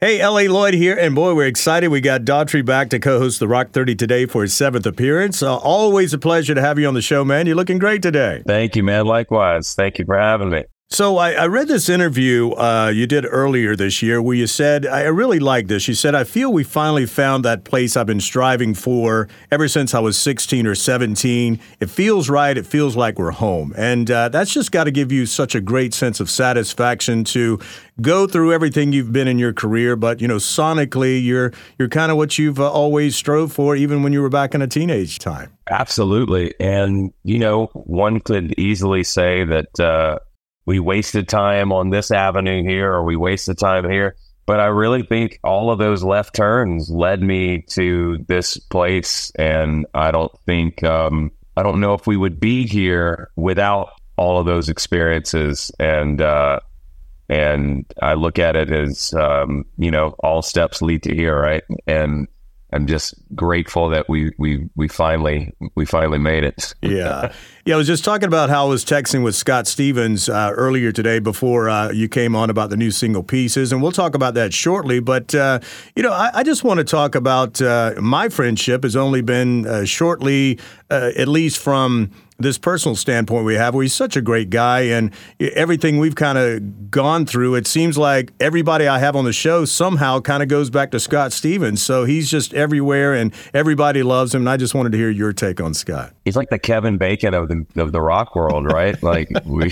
Hey, L.A. Lloyd here, and boy, we're excited. We got Daughtry back to co-host the Rock 30 today for his 7th appearance. Always a pleasure to have you on the show, man. You're looking great today. Thank you, man. Likewise. Thank you for having me. So I read this interview you did earlier this year where you said, I really like this. You said, I feel we finally found that place I've been striving for ever since I was 16 or 17. It feels right. It feels like we're home. And that's just got to give you such a great sense of satisfaction to go through everything you've been in your career. But, you know, sonically, you're kind of what you've always strove for, even when you were back in a teenage time. Absolutely. And, you know, one could easily say that we wasted time on this avenue here, or we wasted time here. But I really think all of those left turns led me to this place. And I don't think, I don't know if we would be here without all of those experiences. And I look at it as, you know, all steps lead to here, right? And I'm just grateful that we finally made it. Yeah. I was just talking about how I was texting with Scott Stevens earlier today before you came on about the new single Pieces, and we'll talk about that shortly. But, you know, I just want to talk about my friendship has only been shortly, at least from this personal standpoint we have, where he's such a great guy, and everything we've kind of gone through, it seems like everybody I have on the show somehow kind of goes back to Scott Stevens. So he's just everywhere and everybody loves him. And I just wanted to hear your take on Scott. He's like the Kevin Bacon of the rock world, right? Like we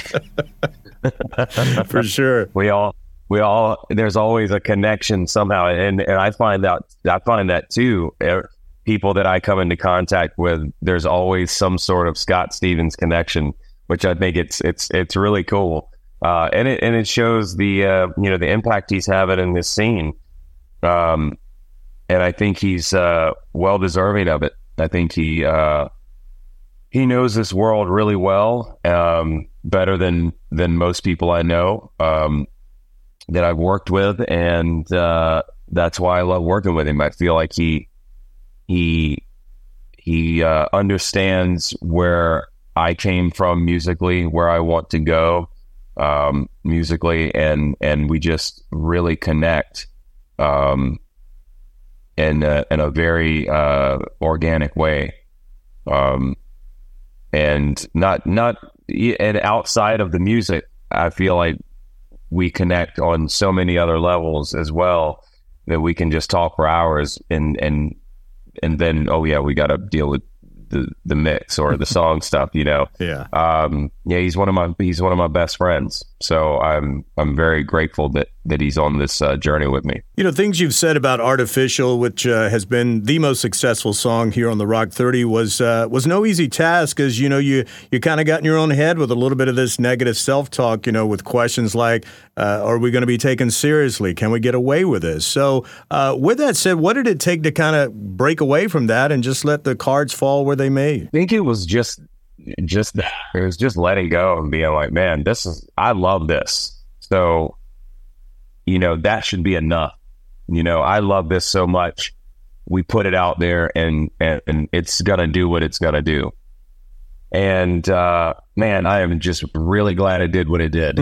for sure. We all there's always a connection somehow. And I find that too. People that I come into contact with, there's always some sort of Scott Stevens connection, which I think it's really cool. And it shows the you know, the impact he's having in this scene. And I think he's well deserving of it. I think he knows this world really well, better than most people I know that I've worked with, and that's why I love working with him. I feel like he understands where I came from musically, where I want to go musically, and we just really connect in a very organic way, and outside of the music, I feel like we connect on so many other levels as well that we can just talk for hours and then, oh yeah, we got to deal with the mix or the song stuff, you know. Yeah. He's one of my best friends. So I'm very grateful that he's on this journey with me. You know, things you've said about Artificial, which has been the most successful song here on the Rock 30, was no easy task, as you know, you kind of got in your own head with a little bit of this negative self-talk, you know, with questions like, are we going to be taken seriously? Can we get away with this? So with that said, what did it take to kind of break away from that and just let the cards fall where they may? I think it was just that. It was just letting go and being like, man, I love this. So, you know, that should be enough. You know, I love this so much. We put it out there and it's going to do what it's going to do. And, man, I am just really glad it did what it did.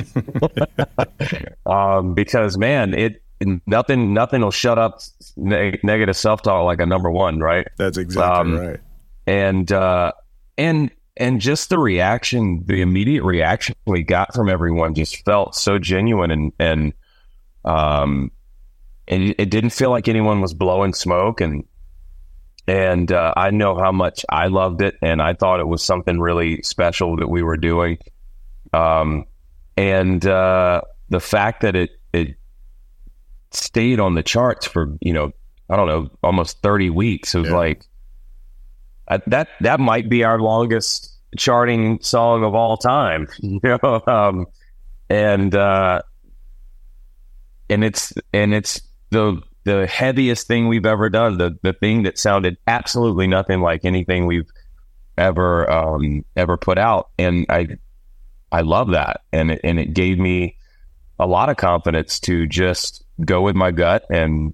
Because, man, nothing will shut up negative self-talk like a number one, right? That's exactly right. And just the reaction, the immediate reaction we got from everyone just felt so genuine, and it didn't feel like anyone was blowing smoke, and I know how much I loved it, and I thought it was something really special that we were doing, and the fact that it stayed on the charts for, you know, I don't know, almost 30 weeks. It was like that might be our longest charting song of all time, you know, and it's the heaviest thing we've ever done, the thing that sounded absolutely nothing like anything we've ever put out, and I love that, and it gave me a lot of confidence to just go with my gut and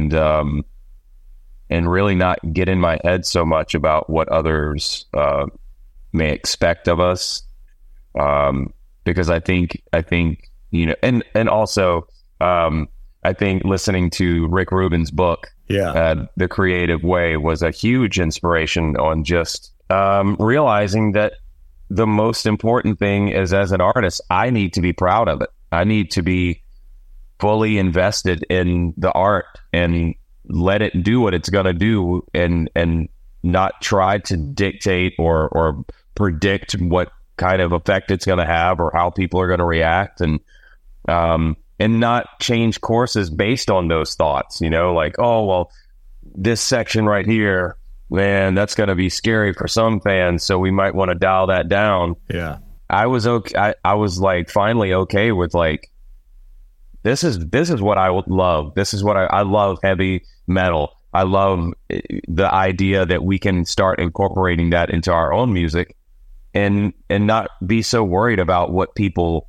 really not get in my head so much about what others may expect of us, because I think you know, and also I think listening to Rick Rubin's book, The Creative Way, was a huge inspiration on just realizing that the most important thing is, as an artist, I need to be proud of it. I need to be fully invested in the art and let it do what it's going to do, and not try to dictate or predict what kind of effect it's going to have or how people are going to react, and not change courses based on those thoughts, like, oh, well, this section right here, man, that's going to be scary for some fans, so we might want to dial that down. Yeah. I was okay. I was like finally okay with like, this is what I would love. This is what I love. Heavy metal. I love the idea that we can start incorporating that into our own music, and not be so worried about what people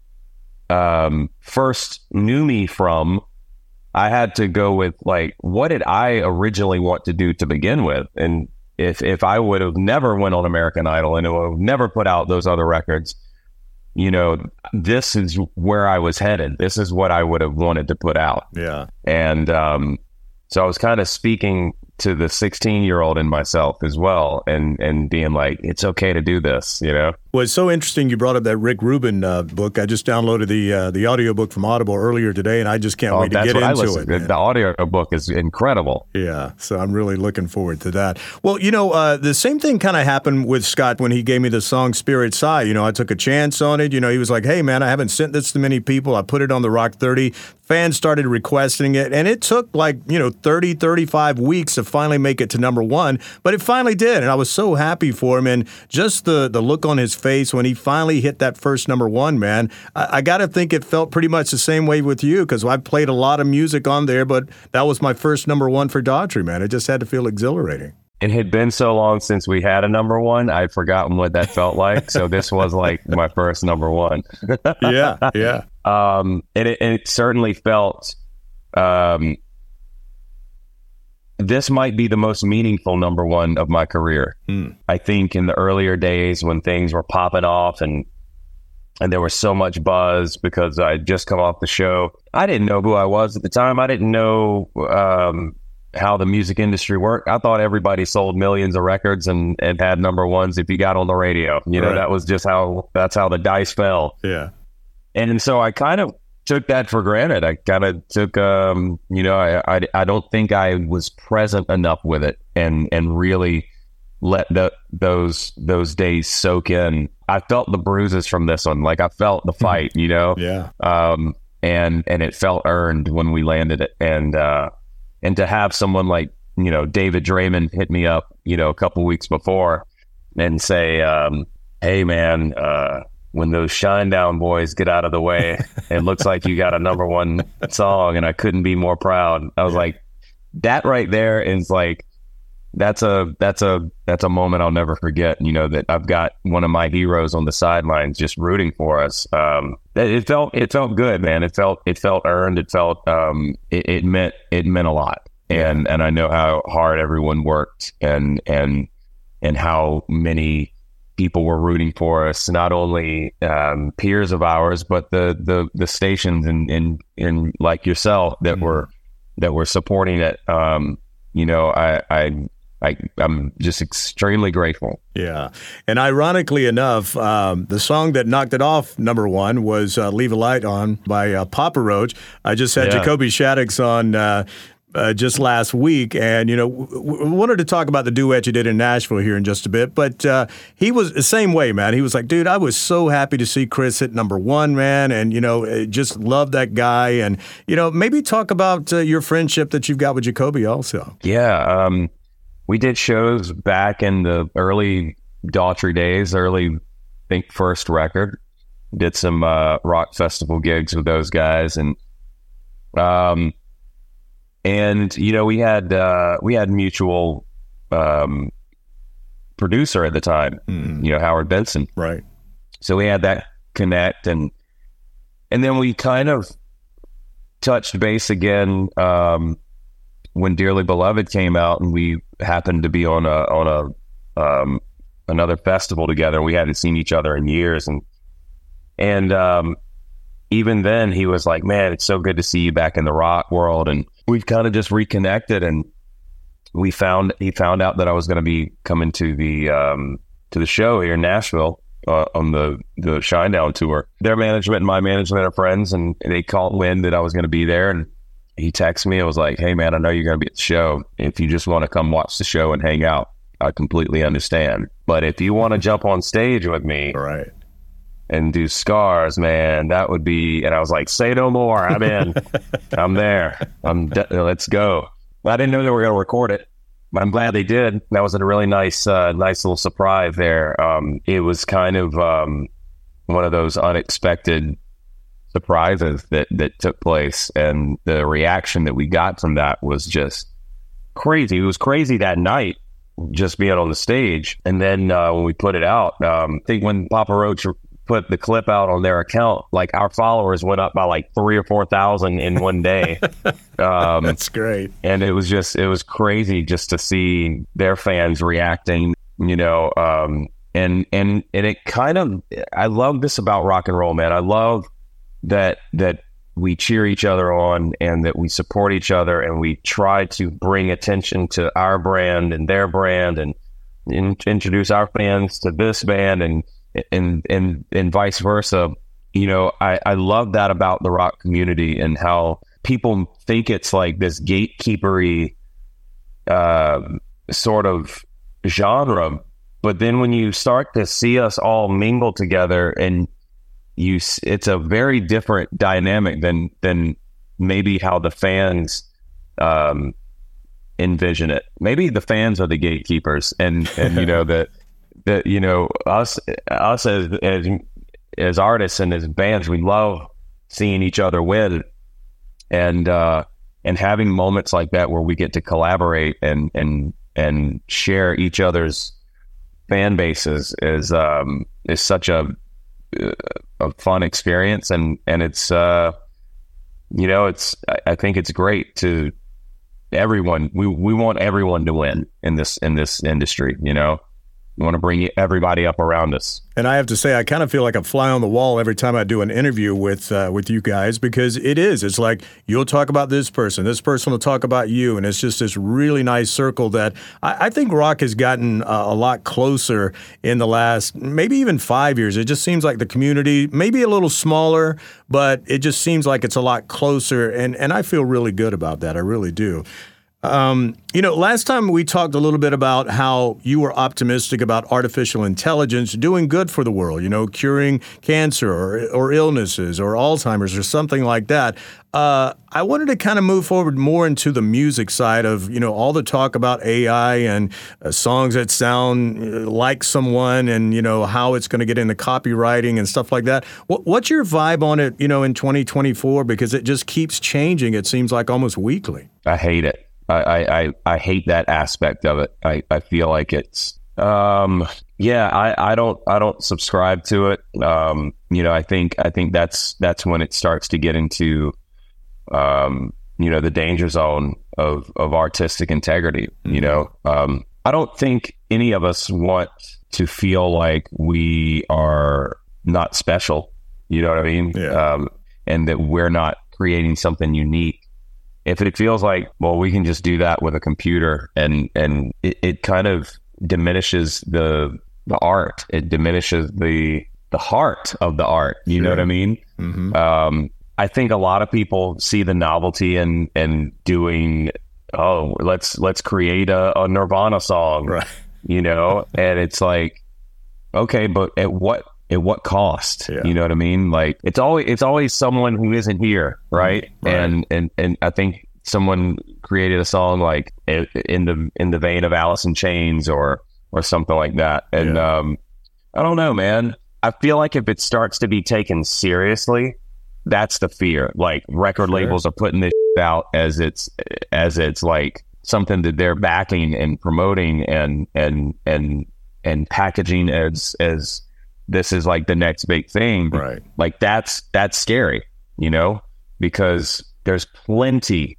first knew me from. I had to go with like, what did I originally want to do to begin with? And if I would have never went on American Idol and would have never put out those other records, this is where I was headed. This is what I would have wanted to put out. Yeah. And so I was kind of speaking to the 16-year-old in myself as well, and being like, it's okay to do this, Well, it's so interesting you brought up that Rick Rubin book. I just downloaded the audiobook from Audible earlier today, and I just can't wait to get into it. The audio book is incredible. Yeah, so I'm really looking forward to that. Well, the same thing kind of happened with Scott when he gave me the song Spirit Sigh. I took a chance on it. He was like, hey, man, I haven't sent this to many people. I put it on the Rock 30. Fans started requesting it, and it took 30, 35 weeks to finally make it to number one, but it finally did, and I was so happy for him, and just the look on his face when he finally hit that first number one, man, I got to think it felt pretty much the same way with you, because I played a lot of music on there, but that was my first number one for Daughtry, man. It just had to feel exhilarating. It had been so long since we had a number one, I'd forgotten what that felt like. So this was like my first number one. Yeah. And it certainly felt, this might be the most meaningful number one of my career. I think in the earlier days when things were popping off and there was so much buzz because I had just come off the show, I didn't know who I was at the time. I didn't know how the music industry worked. I thought everybody sold millions of records and had number ones if you got on the radio. Right. That was just that's how the dice fell. Yeah. And so I kind of took that for granted. I kind of took, I don't think I was present enough with it and really let those days soak in. I felt the bruises from this one. Like I felt the fight, Yeah. And it felt earned when we landed it. And to have someone like, David Draymond hit me up, a couple weeks before and say, hey man, when those Shinedown boys get out of the way, it looks like you got a number one song, and I couldn't be more proud. I was like, that right there is like, that's a moment I'll never forget. That I've got one of my heroes on the sidelines just rooting for us. It felt good, man. It felt earned. It felt it meant a lot. And I know how hard everyone worked and how many people were rooting for us, not only peers of ours, but the stations and like yourself that were supporting it. I'm just extremely grateful. Yeah. And ironically enough, the song that knocked it off number one was Leave a Light On by Papa Roach. I just had Jacoby Shaddix on just last week, and wanted to talk about the duet you did in Nashville here in just a bit, but he was the same way, man. He was like, dude, I was so happy to see Chris hit number one, man, and just love that guy, and maybe talk about your friendship that you've got with Jacoby also. Yeah, we did shows back in the early Daughtry days, I think first record, did some rock festival gigs with those guys, and we had mutual producer at the time, Howard Benson. Right. So we had that connect, and then we kind of touched base again when Dearly Beloved came out, and we happened to be on another festival together. We hadn't seen each other in years, and even then he was like, man, it's so good to see you back in the rock world. And we've kind of just reconnected, and he found out that I was going to be coming to the show here in Nashville on the Shinedown tour. Their management and my management are friends, and they called wind that I was going to be there. And he texted me and was like, hey man, I know you're going to be at the show. If you just want to come watch the show and hang out, I completely understand. But if you want to jump on stage with me, right, and do Scars, man, that would be. And I was like, say no more. I'm in. I'm there. Let's go. I didn't know they were going to record it, but I'm glad they did. That was a really nice little surprise there. It was kind of one of those unexpected surprises that took place, and the reaction that we got from that was just crazy. It was crazy that night, just being on the stage. And then when we put it out, I think when Papa Roach put the clip out on their account, like our followers went up by like 3,000 or 4,000 in one day. That's great. And it was crazy just to see their fans reacting, you know, and it kind of, I love this about rock and roll, man. I love that we cheer each other on, and that we support each other, and we try to bring attention to our brand and their brand, and introduce our fans to this band, and vice versa. You know, I love that about the rock community, and how people think it's like this gatekeepery sort of genre. But then when you start to see us all mingle together, and it's a very different dynamic than maybe how the fans envision it. Maybe the fans are the gatekeepers, and you know that you know us as artists and as bands, we love seeing each other win, and having moments like that where we get to collaborate and share each other's fan bases is such a fun experience, and it's you know, I think it's great to everyone. We want everyone to win in this industry, you know. We want to bring everybody up around us. And I have to say, I kind of feel like a fly on the wall every time I do an interview with you guys, because it's like you'll talk about this person will talk about you, and it's just this really nice circle that I think rock has gotten a lot closer in the last maybe even 5 years. It just seems like the community, maybe a little smaller, but it just seems like it's a lot closer, and I feel really good about that. I really do. You know, last time we talked a little bit about how you were optimistic about artificial intelligence doing good for the world, you know, curing cancer or illnesses or Alzheimer's or something like that. I wanted to kind of move forward more into the music side of, you know, all the talk about AI and songs that sound like someone, and, you know, how it's going to get into copywriting and stuff like that. What's your vibe on it, you know, in 2024? Because it just keeps changing, it seems like almost weekly. I hate it. I hate that aspect of it. I feel like it's, I don't subscribe to it. You know, I think that's when it starts to get into, you know, the danger zone of artistic integrity. You know, I don't think any of us want to feel like we are not special. You know what I mean? Yeah. And that we're not creating something unique. If it feels like, well, we can just do that with a computer, and it kind of diminishes the art. It diminishes the heart of the art. You know what I mean? Mm-hmm. I think a lot of people see the novelty in doing, let's create a Nirvana song, right? You know, and it's like, okay, but at what cost? Yeah. You know what I mean? Like it's always someone who isn't here, right? And I think someone created a song like in the vein of Alice in Chains or something like that. And I don't know, man. I feel like if it starts to be taken seriously, that's the fear. Like record labels are putting this out as it's like something that they're backing and promoting and packaging as this is like the next big thing. Right. Like that's scary, you know, because there's plenty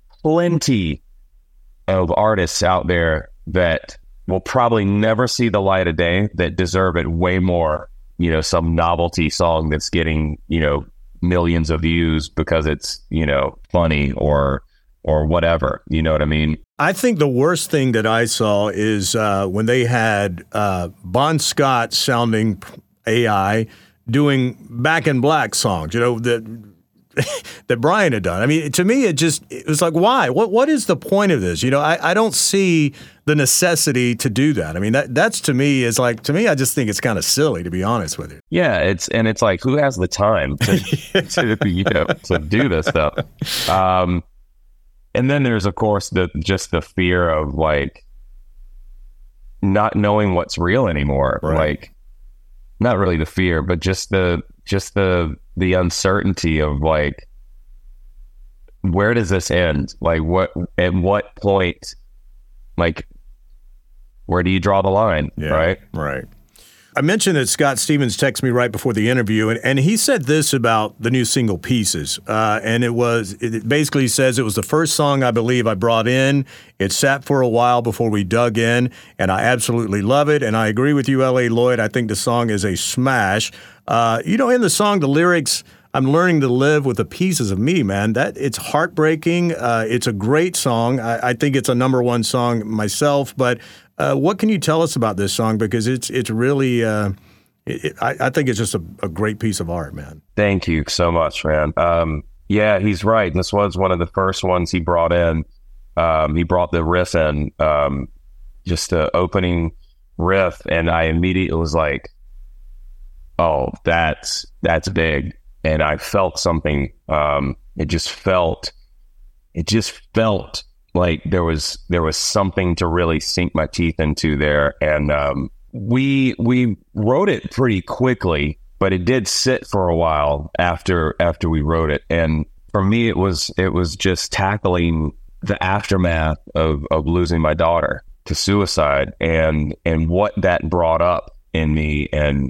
of artists out there that will probably never see the light of day that deserve it way more, you know, some novelty song that's getting, you know, millions of views because it's, funny or whatever. You know what I mean? I think the worst thing that I saw is when they had Bon Scott sounding AI doing Back in Black songs, that Brian had done. I mean, to me, it was like, why? What is the point of this? I don't see the necessity to do that. I mean, that's to me, I just think it's kind of silly, to be honest with you. Yeah, it's like, who has the time to do this stuff? And then there's, of course, the fear of like not knowing what's real anymore. Right. Like, not really the fear, but just the uncertainty of like, where does this end? Like, at what point, like, where do you draw the line? Yeah, right. Right. I mentioned that Scott Stevens texted me right before the interview, and he said this about the new single Pieces. And it basically says it was the first song I believe I brought in. It sat for a while before we dug in, and I absolutely love it. And I agree with you, L.A. Lloyd. I think the song is a smash. In the song, the lyrics, I'm learning to live with the pieces of me, man. It's heartbreaking. It's a great song. I think it's a number one song myself, but what can you tell us about this song? Because it's really, I think it's just a great piece of art, man. Thank you so much, man. Yeah, he's right. This was one of the first ones he brought in. He brought the riff in, just the opening riff, and I immediately was like, oh, that's big. And I felt something. It just felt like there was something to really sink my teeth into there. And we wrote it pretty quickly, but it did sit for a while after we wrote it. And for me, it was just tackling the aftermath of losing my daughter to suicide and what that brought up in me. And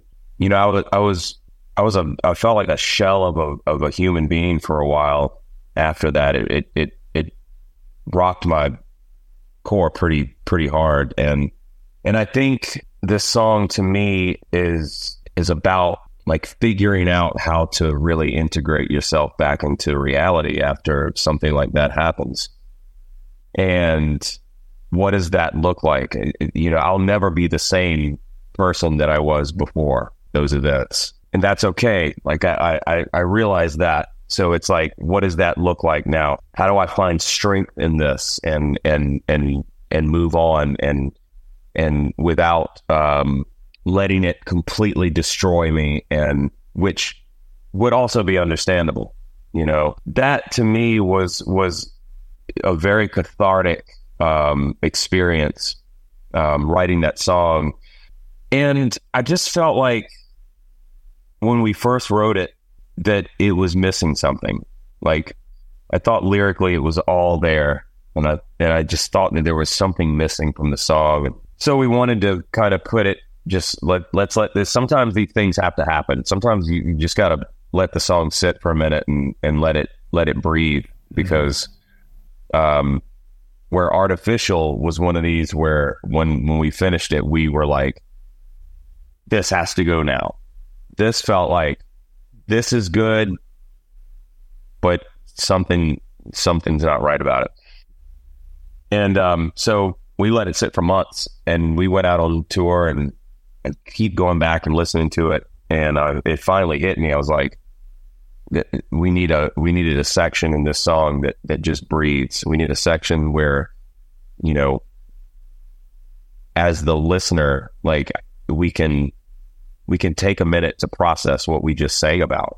I felt like a shell of a human being for a while after that. It rocked my core pretty hard. And I think this song to me is about like figuring out how to really integrate yourself back into reality after something like that happens. And what does that look like? I'll never be the same person that I was before those events. And that's okay. Like I realize that. So it's like, what does that look like now? How do I find strength in this and move on and without letting it completely destroy me, and which would also be understandable. That to me was a very cathartic experience writing that song. And I just felt like when we first wrote it, that it was missing something. Like, I thought lyrically it was all there, and I just thought that there was something missing from the song. And so we wanted to kind of put it, just let's let this. Sometimes these things have to happen. Sometimes you just got to let the song sit for a minute and let it breathe. Because where Artificial was one of these where when we finished it, we were like, this has to go now. This felt like, this is good, but something's not right about it. And so we let it sit for months, and we went out on tour and keep going back and listening to it. And it finally hit me. I was like, we needed a section in this song that just breathes. We need a section where, as the listener, like we can take a minute to process what we just sang about,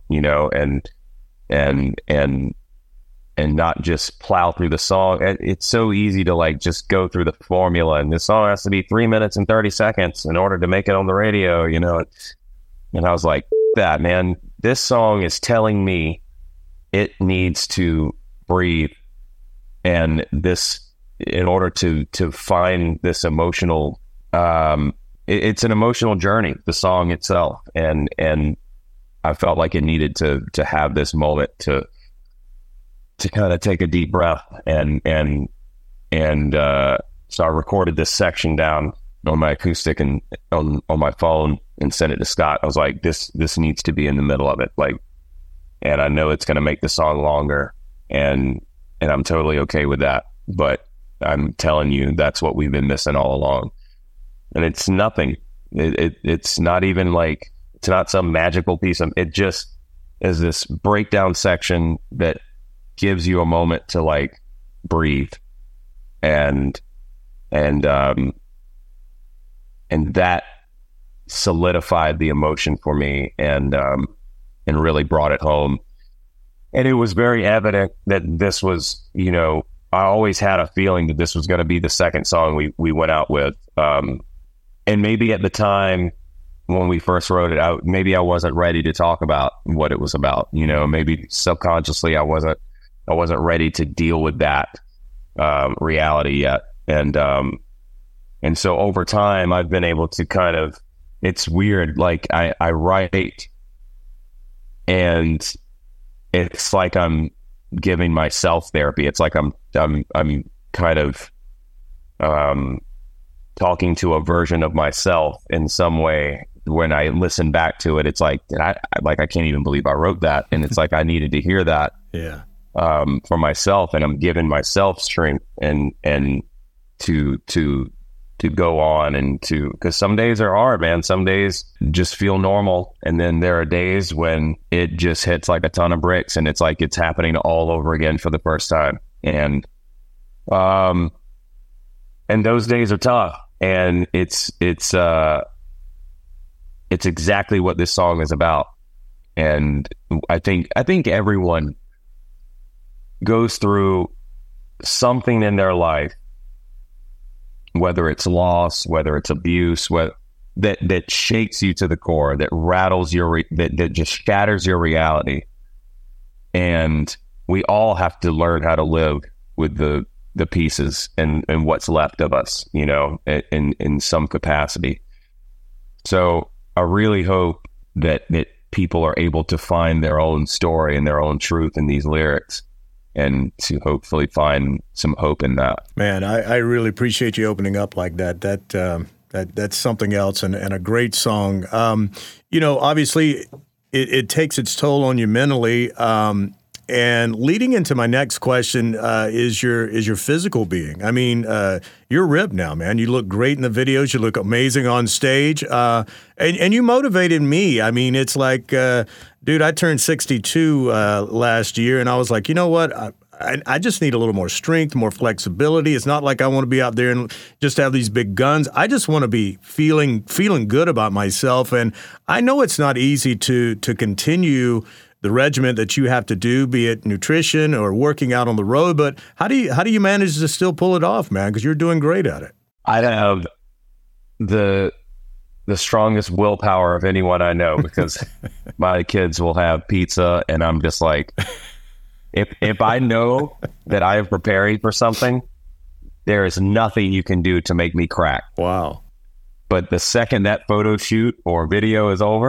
and not just plow through the song. It's so easy to like just go through the formula, and this song has to be 3 minutes and 30 seconds in order to make it on the radio, And I was like, that, man, this song is telling me it needs to breathe, and this, in order to find this emotional, it's an emotional journey, the song itself. And I felt like it needed to have this moment to kind of take a deep breath. And so I recorded this section down on my acoustic and on my phone and sent it to Scott. I was like, this needs to be in the middle of it. Like, and I know it's going to make the song longer, and I'm totally okay with that. But I'm telling you, that's what we've been missing all along. And it's nothing. It's not even like, it's not some magical piece of, it just is this breakdown section that gives you a moment to like breathe. And that solidified the emotion for me, and really brought it home. And it was very evident that this was, you know, I always had a feeling that this was going to be the second song we went out with. And maybe at the time when we first wrote it out, maybe I wasn't ready to talk about what it was about. You know, maybe subconsciously I wasn't ready to deal with that reality yet. And so over time I've been able to kind of, it's weird. Like I write, and it's like I'm giving myself therapy. It's like I'm kind of talking to a version of myself in some way. When I listen back to it, it's like I can't even believe I wrote that, and it's like I needed to hear that for myself, and I'm giving myself strength and to go on, and to, because some days are hard, man. Some days just feel normal, and then there are days when it just hits like a ton of bricks, and it's like it's happening all over again for the first time. And those days are tough, and it's exactly what this song is about. And I think everyone goes through something in their life, whether it's loss, whether it's abuse, that shakes you to the core, that rattles that just shatters your reality. And we all have to learn how to live with the pieces and what's left of us, you know, in some capacity. So I really hope that people are able to find their own story and their own truth in these lyrics, and to hopefully find some hope in that. Man, I really appreciate you opening up like that. That's something else, and a great song. You know, obviously, it takes its toll on you mentally. And leading into my next question is your physical being. I mean, you're ripped now, man. You look great in the videos. You look amazing on stage. And you motivated me. I mean, it's like, dude, I turned 62 last year, and I was like, you know what? I just need a little more strength, more flexibility. It's not like I want to be out there and just have these big guns. I just want to be feeling good about myself. And I know it's not easy to continue the regimen that you have to do, be it nutrition or working out on the road. But how do you manage to still pull it off, man? Because you're doing great at it. I have the strongest willpower of anyone I know, because my kids will have pizza, and I'm just like, if I know that I am preparing for something, there is nothing you can do to make me crack. Wow. But the second that photo shoot or video is over,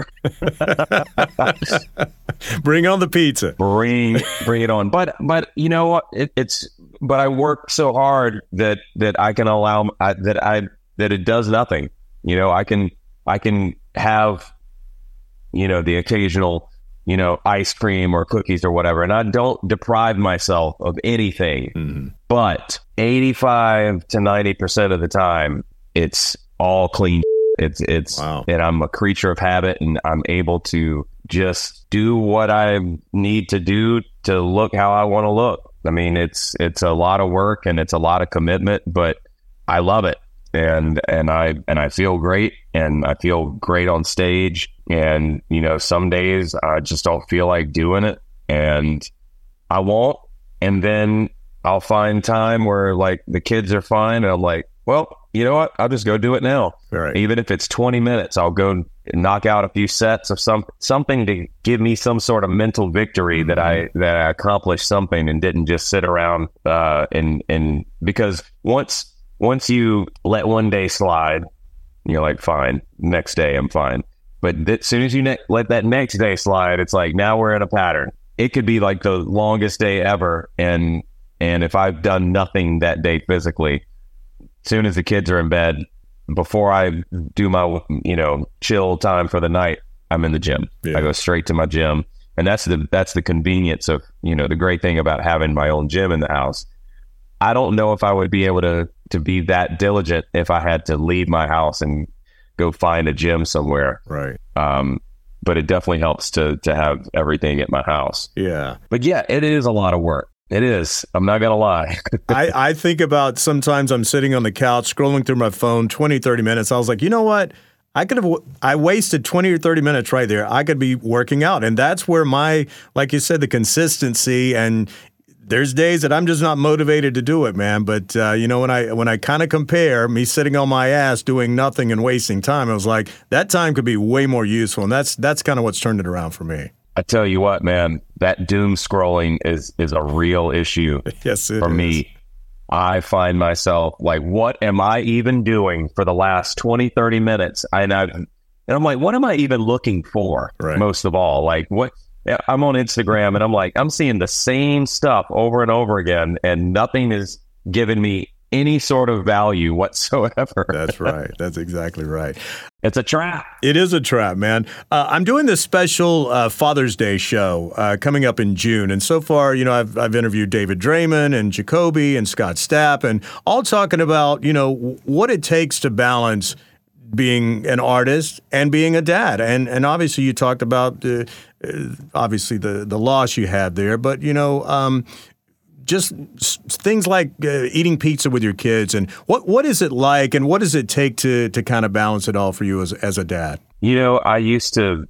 bring on the pizza. Bring it on. But you know what? But I work so hard that I can allow that it does nothing. You know, I can have, you know, the occasional, you know, ice cream or cookies or whatever, and I don't deprive myself of anything. Mm-hmm. But 85 to 90% of the time, it's all clean. It's wow. And I'm a creature of habit, and I'm able to just do what I need to do to look how I want to look. I mean, it's a lot of work, and it's a lot of commitment, but I love it. And I feel great, and I feel great on stage. And, you know, some days I just don't feel like doing it, and I won't. And then I'll find time where, like, the kids are fine, and I'm like, well, you know what? I'll just go do it now. Right. Even if it's 20 minutes, I'll go knock out a few sets of something to give me some sort of mental victory, mm-hmm. that I accomplished something and didn't just sit around and because once you let one day slide, you're like, fine, next day I'm fine. But as soon as you let that next day slide, it's like, now we're in a pattern. It could be like the longest day ever, and if I've done nothing that day physically, as soon as the kids are in bed, before I do my, you know, chill time for the night, I'm in the gym. Yeah. I go straight to my gym, And that's the convenience of, the great thing about having my own gym in the house. I don't know if I would be able to be that diligent if I had to leave my house and go find a gym somewhere. Right. But it definitely helps to have everything at my house. Yeah. But yeah, it is a lot of work. It is. I'm not going to lie. I think about sometimes I'm sitting on the couch scrolling through my phone 20, 30 minutes. I was like, you know what? I wasted 20 or 30 minutes right there. I could be working out. And that's where like you said, the consistency, and there's days that I'm just not motivated to do it, man. But, when I kind of compare me sitting on my ass doing nothing and wasting time, I was like, that time could be way more useful. And that's kind of what's turned it around for me. I tell you what, man, that doom scrolling is a real issue. Yes, it for is. Me. I find myself like, what am I even doing for the last 20, 30 minutes? And I'm like, what am I even looking for? Right. Most of all, like what I'm on Instagram and I'm like, I'm seeing the same stuff over and over again, and nothing is giving me any sort of value whatsoever. That's right. That's exactly right. It's a trap. It is a trap, man. I'm doing this special Father's Day show coming up in June. And so far, I've interviewed David Draymond and Jacoby and Scott Stapp, and all talking about, what it takes to balance being an artist and being a dad. And obviously you talked about the loss you had there, but, just things like eating pizza with your kids, and what is it like, and what does it take to kind of balance it all for you as a dad? I used to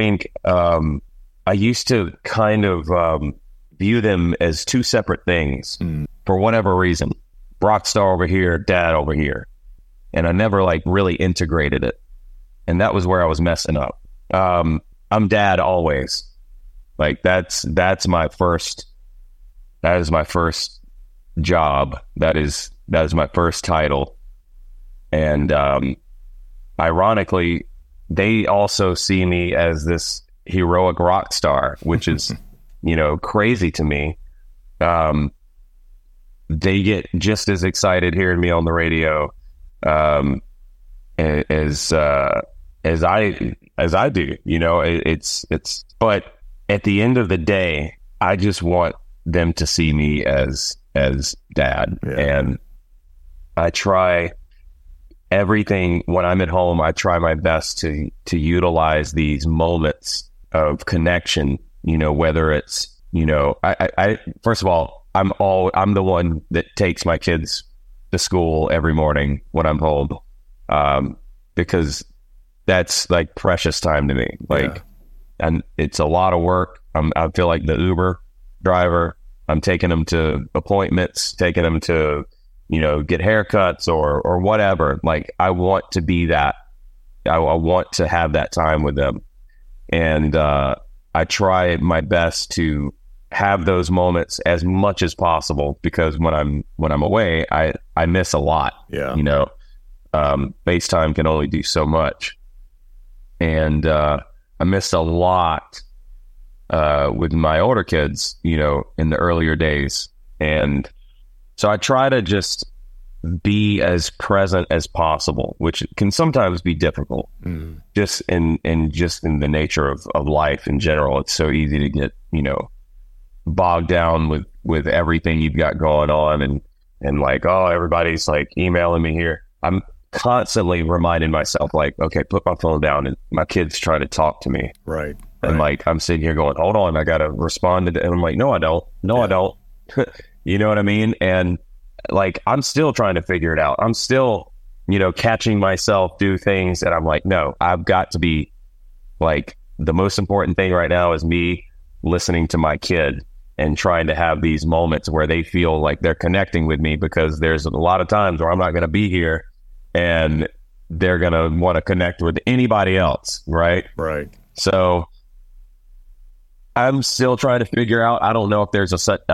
kind of view them as two separate things for whatever reason. Rockstar over here, dad over here. And I never really integrated it. And that was where I was messing up. I'm dad always. That's my first. That is my first job. That is my first title. And ironically, they also see me as this heroic rock star, which is, crazy to me. They get just as excited hearing me on the radio as I do. But at the end of the day, I just want them to see me as dad. Yeah. And I try everything when I'm at home. I try my best to utilize these moments of connection, whether it's, I first of all, I'm the one that takes my kids to school every morning when I'm home, because that's precious time to me. And it's a lot of work. I feel like the Uber driver. I'm taking them to appointments, taking them to, get haircuts or whatever. I want to be that. I want to have that time with them. And I try my best to have those moments as much as possible, because when I'm away, I miss a lot. Yeah. FaceTime can only do so much. And I missed a lot with my older kids, in the earlier days. And so I try to just be as present as possible, which can sometimes be difficult. Just in the nature of life in general. It's so easy to get, bogged down with everything you've got going on, and everybody's emailing me here. I'm constantly reminding myself, okay, put my phone down, and my kid's trying to talk to me. Right. And I'm sitting here going, hold on, I got to respond to that. And I'm like, no, I don't. I don't. You know what I mean? And I'm still trying to figure it out. I'm still, catching myself do things. And I'm like, no, I've got to be the most important thing right now is me listening to my kid and trying to have these moments where they feel like they're connecting with me, because there's a lot of times where I'm not going to be here and they're going to want to connect with anybody else. Right. Right. So I'm still trying to figure out. I don't know if there's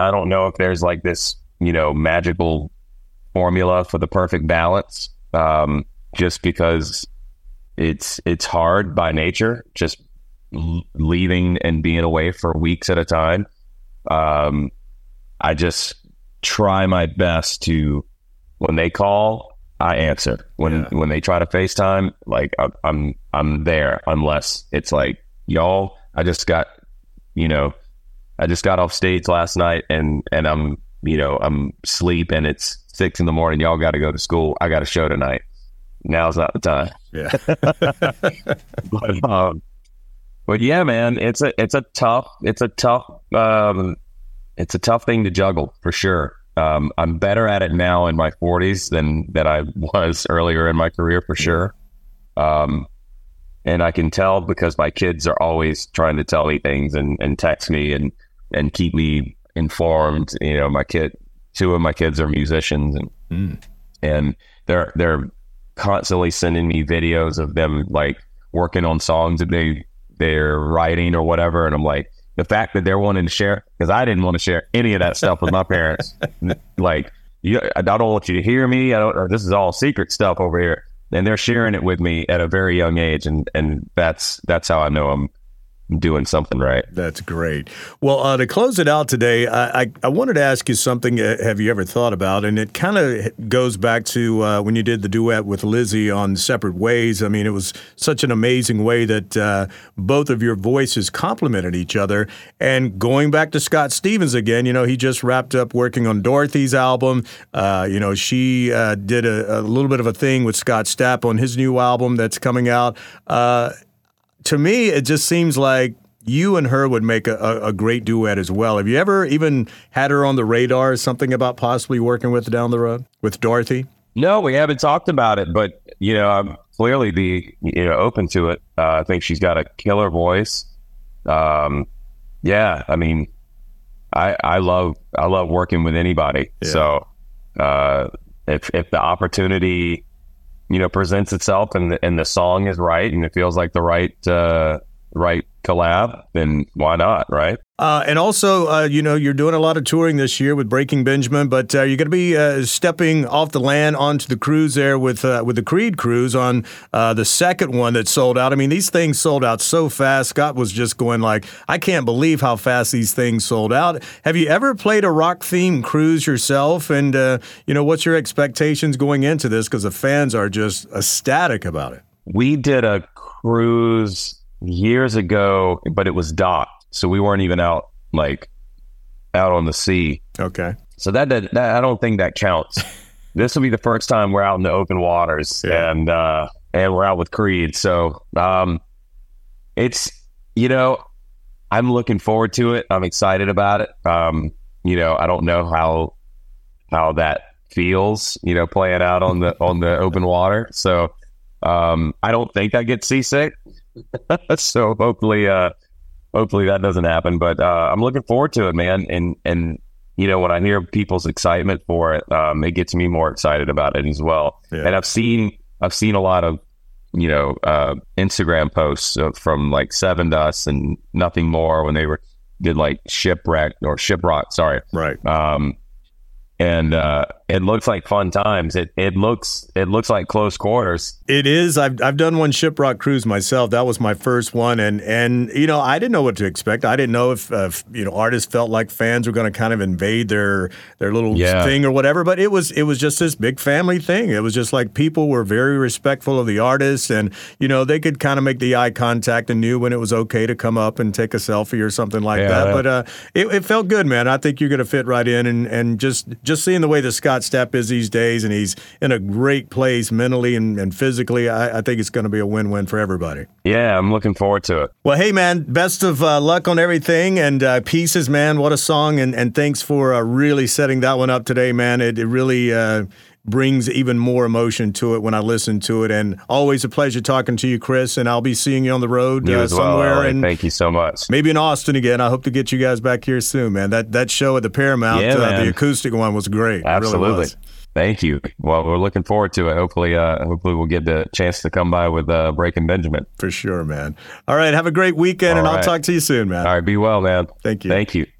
this, magical formula for the perfect balance. Just because it's hard by nature, just leaving and being away for weeks at a time. I just try my best to, when they call, I answer. When they try to FaceTime, I'm there, unless it's y'all, I just got I just got off stage last night and I'm asleep and it's 6 a.m. Y'all got to go to school. I got a show tonight. Now's not the time. Yeah. But yeah, man, it's a tough thing to juggle for sure. I'm better at it now in my 40s than I was earlier in my career for sure. And I can tell because my kids are always trying to tell me things and text me and keep me informed. Two of my kids are musicians and they're constantly sending me videos of them like working on songs that they're writing or whatever. And I'm like, the fact that they're wanting to share, because I didn't want to share any of that stuff with my parents. Like, I don't want you to hear me. This is all secret stuff over here. And they're sharing it with me at a very young age. And that's how I know I'm doing something right. That's great. Well, to close it out today, I wanted to ask you something. Have you ever thought about? And it kind of goes back to when you did the duet with Lizzie on Separate Ways. I mean, it was such an amazing way that both of your voices complemented each other. And going back to Scott Stevens again, he just wrapped up working on Dorothy's album. She did a little bit of a thing with Scott Stapp on his new album that's coming out. To me, it just seems like you and her would make a great duet as well. Have you ever even had her on the radar, something about possibly working with down the road with Dorothy? No, we haven't talked about it, but, I'm clearly be, open to it. I think she's got a killer voice. Yeah, I mean, I love working with anybody. Yeah. So if the opportunity presents itself and the song is right and it feels like the right collab, then why not, right? And also, you're doing a lot of touring this year with Breaking Benjamin, but you're going to be stepping off the land onto the cruise there with the Creed cruise on the second one that sold out. I mean, these things sold out so fast. Scott was just going like, I can't believe how fast these things sold out. Have you ever played a rock-themed cruise yourself? And, what's your expectations going into this? Because the fans are just ecstatic about it. We did a cruise years ago, but it was docked. So we weren't even out on the sea. Okay. So that I don't think that counts. This will be the first time we're out in the open waters, yeah. And we're out with Creed. So it's I'm looking forward to it. I'm excited about it. I don't know how that feels, playing out on the open water. So I don't think I get seasick. So hopefully that doesn't happen, but I'm looking forward to it, man. And when I hear people's excitement for it, it gets me more excited about it as well. Yeah. And I've seen a lot of Instagram posts from like Seven Dust and Nothing More when they did like Shiprock, sorry, right. And it looks like fun times. It looks like close quarters. It is. I've done one Shiprock cruise myself. That was my first one, and I didn't know what to expect. I didn't know if artists felt like fans were going to kind of invade their little thing or whatever. But it was just this big family thing. It was just like people were very respectful of the artists, and they could kind of make the eye contact and knew when it was okay to come up and take a selfie or something like that. But it felt good, man. I think you're going to fit right in, and just seeing the way that Scott Stapp is these days, and he's in a great place mentally and physically, I think it's going to be a win-win for everybody. Yeah, I'm looking forward to it. Well, hey, man, best of luck on everything, and Pieces, man, what a song, and thanks for really setting that one up today, man. It really brings even more emotion to it when I listen to it, and always a pleasure talking to you, Chris, and I'll be seeing you on the road somewhere. Well, and thank you so much. Maybe in Austin again. I hope to get you guys back here soon, man. That show at the Paramount, the acoustic one was great. Absolutely. It really was. Thank you. Well, we're looking forward to it. Hopefully we'll get the chance to come by with Breaking Benjamin. For sure, man. All right, have a great weekend, and I'll talk to you soon, man. All right, be well, man. Thank you. Thank you.